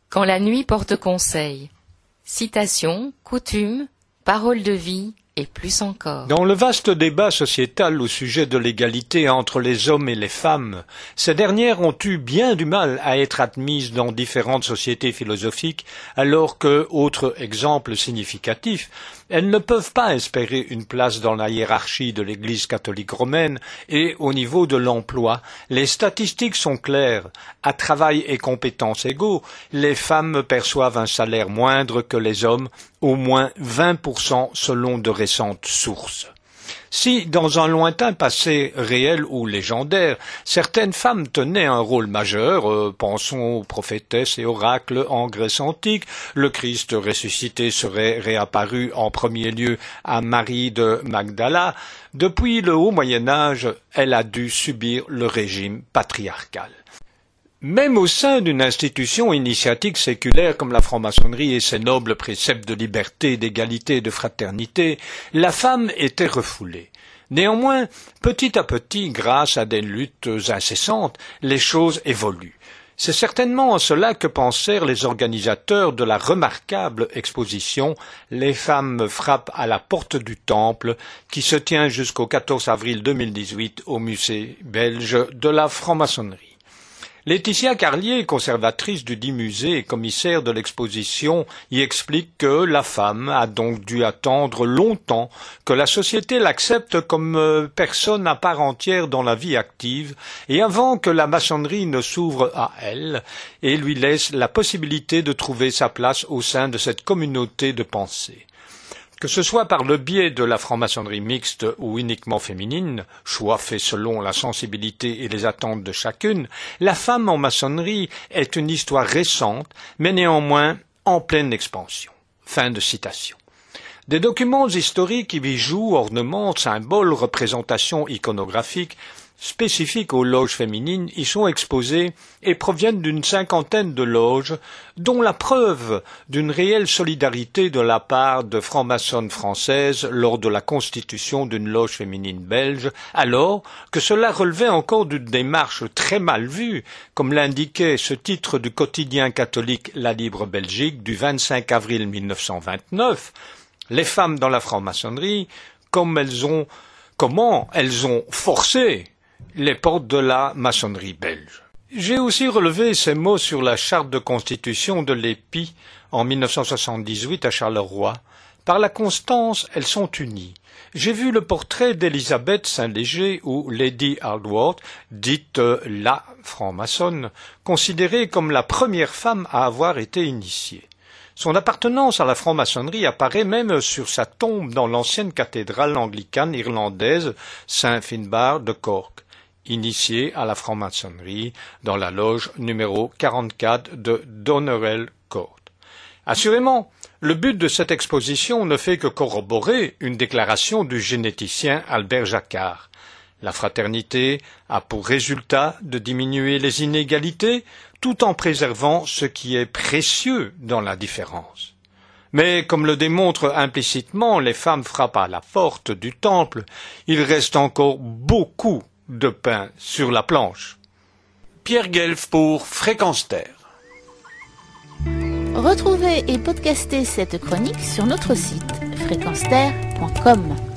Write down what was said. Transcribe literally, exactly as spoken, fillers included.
Quand la nuit porte conseil. Citations, coutumes, paroles de vie et plus encore. Dans le vaste débat sociétal au sujet de l'égalité entre les hommes et les femmes, ces dernières ont eu bien du mal à être admises dans différentes sociétés philosophiques, alors que, autre exemple significatif, elles ne peuvent pas espérer une place dans la hiérarchie de l'Église catholique romaine et au niveau de l'emploi, les statistiques sont claires. À travail et compétences égaux, les femmes perçoivent un salaire moindre que les hommes, au moins vingt pour cent selon de récentes sources. Si, dans un lointain passé réel ou légendaire, certaines femmes tenaient un rôle majeur, euh, pensons aux prophétesses et oracles en Grèce antique, le Christ ressuscité serait réapparu en premier lieu à Marie de Magdala, depuis le haut Moyen-Âge, elle a dû subir le régime patriarcal. Même au sein d'une institution initiatique séculaire comme la franc-maçonnerie et ses nobles préceptes de liberté, d'égalité et de fraternité, la femme était refoulée. Néanmoins, petit à petit, grâce à des luttes incessantes, les choses évoluent. C'est certainement en cela que pensèrent les organisateurs de la remarquable exposition « Les femmes frappent à la porte du temple » qui se tient jusqu'au quatorze avril deux mille dix-huit au musée belge de la franc-maçonnerie. Laetitia Carlier, conservatrice du dit musée et commissaire de l'exposition, y explique que la femme a donc dû attendre longtemps que la société l'accepte comme personne à part entière dans la vie active et avant que la maçonnerie ne s'ouvre à elle et lui laisse la possibilité de trouver sa place au sein de cette communauté de pensée. Que ce soit par le biais de la franc-maçonnerie mixte ou uniquement féminine, choix fait selon la sensibilité et les attentes de chacune, la femme en maçonnerie est une histoire récente, mais néanmoins en pleine expansion. Fin de citation. Des documents historiques, bijoux, ornements, symboles, représentations iconographiques spécifiques aux loges féminines y sont exposés et proviennent d'une cinquantaine de loges, dont la preuve d'une réelle solidarité de la part de francs-maçonnes françaises lors de la constitution d'une loge féminine belge, alors que cela relevait encore d'une démarche très mal vue, comme l'indiquait ce titre du quotidien catholique La Libre Belgique du vingt-cinq avril mille neuf cent vingt-neuf, les femmes dans la franc-maçonnerie, comme elles ont, comment elles ont forcé les portes de la maçonnerie belge. J'ai aussi relevé ces mots sur la charte de constitution de l'E P I en mille neuf cent soixante-dix-huit à Charleroi. Par la constance, elles sont unies. J'ai vu le portrait d'Élisabeth Saint-Léger ou Lady Hardworth, dite la franc-maçonne, considérée comme la première femme à avoir été initiée. Son appartenance à la franc-maçonnerie apparaît même sur sa tombe dans l'ancienne cathédrale anglicane irlandaise Saint-Finbarr de Cork, initiée à la franc-maçonnerie dans la loge numéro quarante-quatre de Doneraile Court. Assurément, le but de cette exposition ne fait que corroborer une déclaration du généticien Albert Jacquard. La fraternité a pour résultat de diminuer les inégalités tout en préservant ce qui est précieux dans la différence. Mais comme le démontre implicitement les femmes frappent à la porte du temple, il reste encore beaucoup de pain sur la planche. Pierre Guelf pour Fréquence Terre. Retrouvez et podcastez cette chronique sur notre site fréquence terre point com.